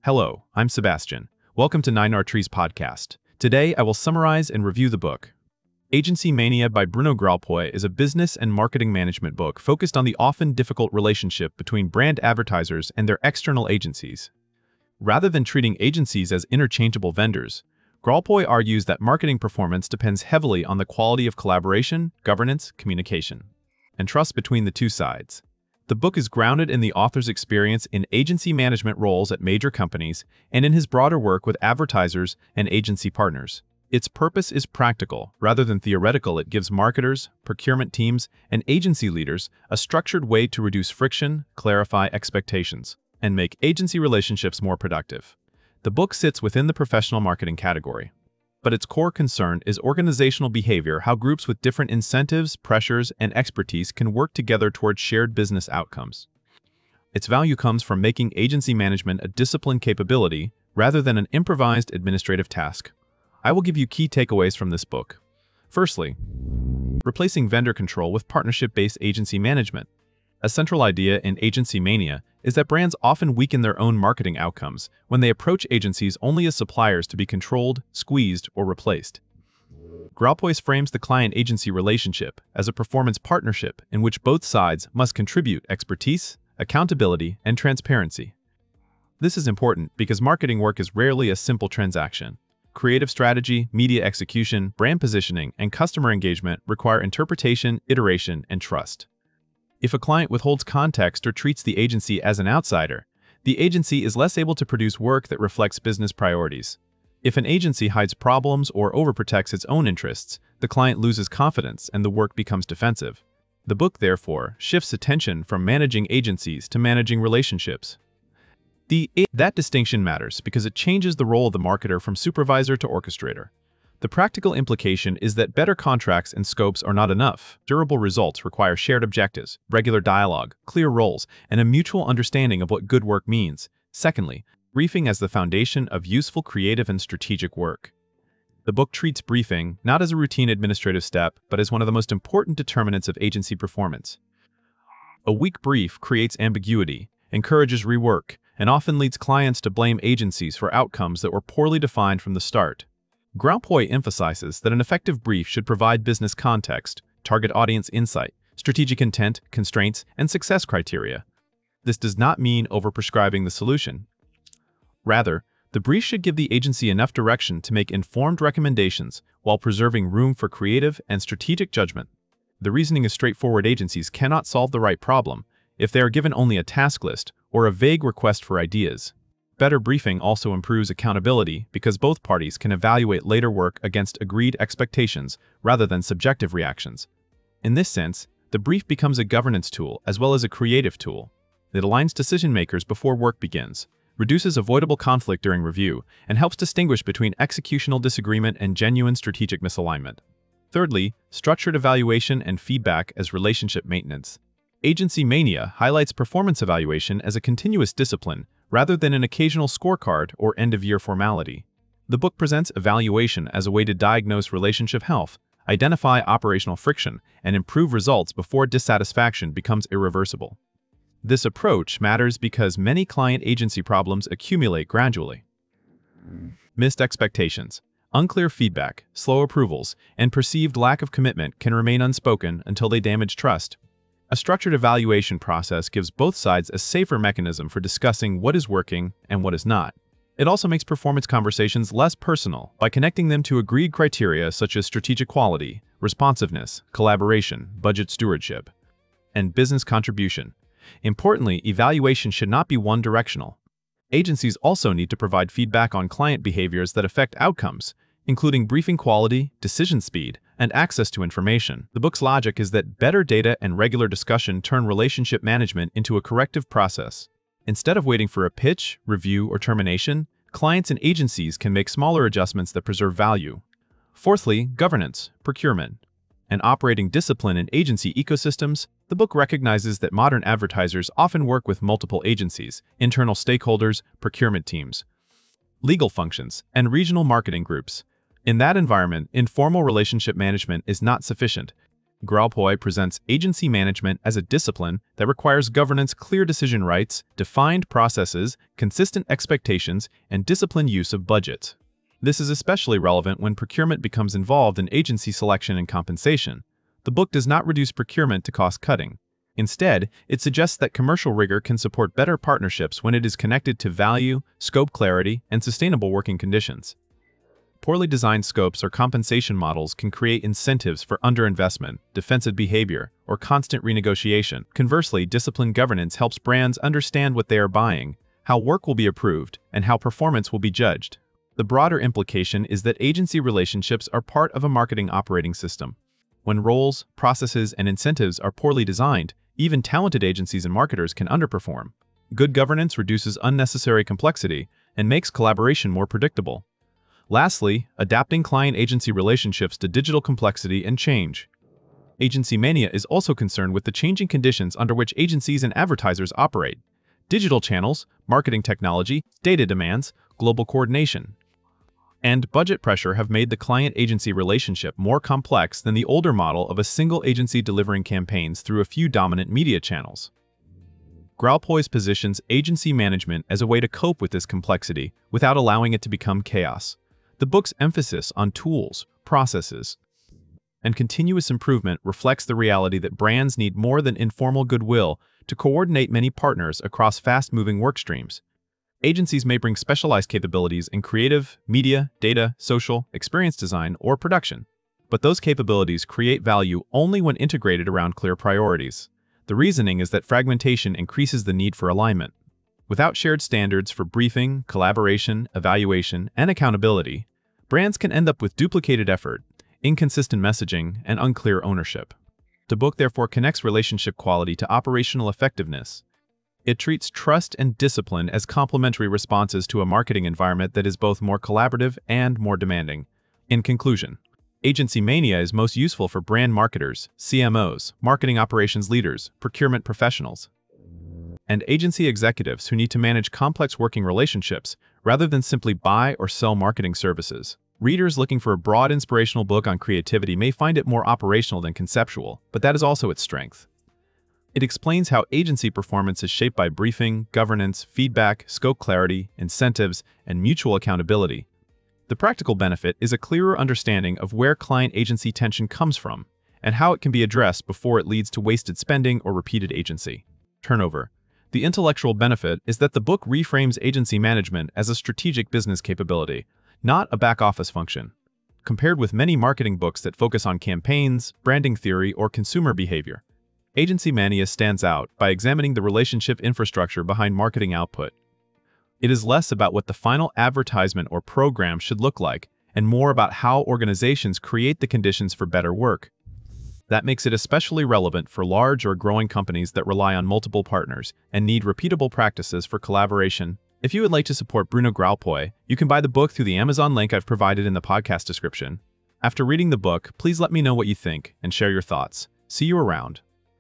Hello, I'm Sebastian. Welcome to 9R Trees podcast. Today, I will summarize and review the book. Agency Mania by Bruno Gralpoy is a business and marketing management book focused on the often difficult relationship between brand advertisers and their external agencies. Rather than treating agencies as interchangeable vendors, Gralpoy argues that marketing performance depends heavily on the quality of collaboration, governance, communication, and trust between the two sides. The book is grounded in the author's experience in agency management roles at major companies and in his broader work with advertisers and agency partners. Its purpose is practical. Rather than theoretical, it gives marketers, procurement teams, and agency leaders a structured way to reduce friction, clarify expectations, and make agency relationships more productive. The book sits within the professional marketing category, but its core concern is organizational behavior, how groups with different incentives, pressures, and expertise can work together towards shared business outcomes. Its value comes from making agency management a disciplined capability rather than an improvised administrative task. I will give you key takeaways from this book. Firstly, replacing vendor control with partnership-based agency management. A central idea in Agency Mania is that brands often weaken their own marketing outcomes when they approach agencies only as suppliers to be controlled, squeezed, or replaced. Gralpoy frames the client-agency relationship as a performance partnership in which both sides must contribute expertise, accountability, and transparency. This is important because marketing work is rarely a simple transaction. Creative strategy, media execution, brand positioning, and customer engagement require interpretation, iteration, and trust. If a client withholds context or treats the agency as an outsider, the agency is less able to produce work that reflects business priorities. If an agency hides problems or overprotects its own interests, the client loses confidence and the work becomes defensive. The book, therefore, shifts attention from managing agencies to managing relationships. That distinction matters because it changes the role of the marketer from supervisor to orchestrator. The practical implication is that better contracts and scopes are not enough. Durable results require shared objectives, regular dialogue, clear roles, and a mutual understanding of what good work means. Secondly, briefing as the foundation of useful creative and strategic work. The book treats briefing not as a routine administrative step, but as one of the most important determinants of agency performance. A weak brief creates ambiguity, encourages rework, and often leads clients to blame agencies for outcomes that were poorly defined from the start. Gralpoy emphasizes that an effective brief should provide business context, target audience insight, strategic intent, constraints, and success criteria. This does not mean overprescribing the solution. Rather, the brief should give the agency enough direction to make informed recommendations while preserving room for creative and strategic judgment. The reasoning is straightforward. Agencies cannot solve the right problem if they are given only a task list or a vague request for ideas. Better briefing also improves accountability because both parties can evaluate later work against agreed expectations rather than subjective reactions. In this sense, the brief becomes a governance tool as well as a creative tool. It aligns decision makers before work begins, reduces avoidable conflict during review, and helps distinguish between executional disagreement and genuine strategic misalignment. Thirdly, structured evaluation and feedback as relationship maintenance. Agency Mania highlights performance evaluation as a continuous discipline rather than an occasional scorecard or end-of-year formality. The book presents evaluation as a way to diagnose relationship health, identify operational friction, and improve results before dissatisfaction becomes irreversible. This approach matters because many client-agency problems accumulate gradually. Missed expectations, unclear feedback, slow approvals, and perceived lack of commitment can remain unspoken until they damage trust. A structured evaluation process gives both sides a safer mechanism for discussing what is working and what is not. It also makes performance conversations less personal by connecting them to agreed criteria such as strategic quality, responsiveness, collaboration, budget stewardship, and business contribution. Importantly, evaluation should not be one-directional. Agencies also need to provide feedback on client behaviors that affect outcomes, including briefing quality, decision speed, and access to information. The book's logic is that better data and regular discussion turn relationship management into a corrective process. Instead of waiting for a pitch, review, or termination, clients and agencies can make smaller adjustments that preserve value. Fourthly, governance, procurement, and operating discipline in agency ecosystems. The book recognizes that modern advertisers often work with multiple agencies, internal stakeholders, procurement teams, legal functions, and regional marketing groups. In that environment, informal relationship management is not sufficient. Graupoy presents agency management as a discipline that requires governance, clear decision rights, defined processes, consistent expectations, and disciplined use of budgets. This is especially relevant when procurement becomes involved in agency selection and compensation. The book does not reduce procurement to cost-cutting. Instead, it suggests that commercial rigor can support better partnerships when it is connected to value, scope clarity, and sustainable working conditions. Poorly designed scopes or compensation models can create incentives for underinvestment, defensive behavior, or constant renegotiation. Conversely, disciplined governance helps brands understand what they are buying, how work will be approved, and how performance will be judged. The broader implication is that agency relationships are part of a marketing operating system. When roles, processes, and incentives are poorly designed, even talented agencies and marketers can underperform. Good governance reduces unnecessary complexity and makes collaboration more predictable. Lastly, adapting client-agency relationships to digital complexity and change. Agency Mania is also concerned with the changing conditions under which agencies and advertisers operate. Digital channels, marketing technology, data demands, global coordination, and budget pressure have made the client-agency relationship more complex than the older model of a single agency delivering campaigns through a few dominant media channels. Graupoy positions agency management as a way to cope with this complexity without allowing it to become chaos. The book's emphasis on tools, processes, and continuous improvement reflects the reality that brands need more than informal goodwill to coordinate many partners across fast-moving work streams. Agencies may bring specialized capabilities in creative, media, data, social, experience design, or production, but those capabilities create value only when integrated around clear priorities. The reasoning is that fragmentation increases the need for alignment. Without shared standards for briefing, collaboration, evaluation, and accountability, brands can end up with duplicated effort, inconsistent messaging, and unclear ownership. The book therefore connects relationship quality to operational effectiveness. It treats trust and discipline as complementary responses to a marketing environment that is both more collaborative and more demanding. In conclusion, Agency Mania is most useful for brand marketers, CMOs, marketing operations leaders, procurement professionals, and agency executives who need to manage complex working relationships rather than simply buy or sell marketing services. Readers looking for a broad inspirational book on creativity may find it more operational than conceptual, but that is also its strength. It explains how agency performance is shaped by briefing, governance, feedback, scope clarity, incentives, and mutual accountability. The practical benefit is a clearer understanding of where client-agency tension comes from and how it can be addressed before it leads to wasted spending or repeated agency turnover. The intellectual benefit is that the book reframes agency management as a strategic business capability, not a back-office function. Compared with many marketing books that focus on campaigns, branding theory, or consumer behavior, Agency Mania stands out by examining the relationship infrastructure behind marketing output. It is less about what the final advertisement or program should look like, and more about how organizations create the conditions for better work. That makes it especially relevant for large or growing companies that rely on multiple partners and need repeatable practices for collaboration. If you would like to support Bruno Graupoy, you can buy the book through the Amazon link I've provided in the podcast description. After reading the book, please let me know what you think and share your thoughts. See you around.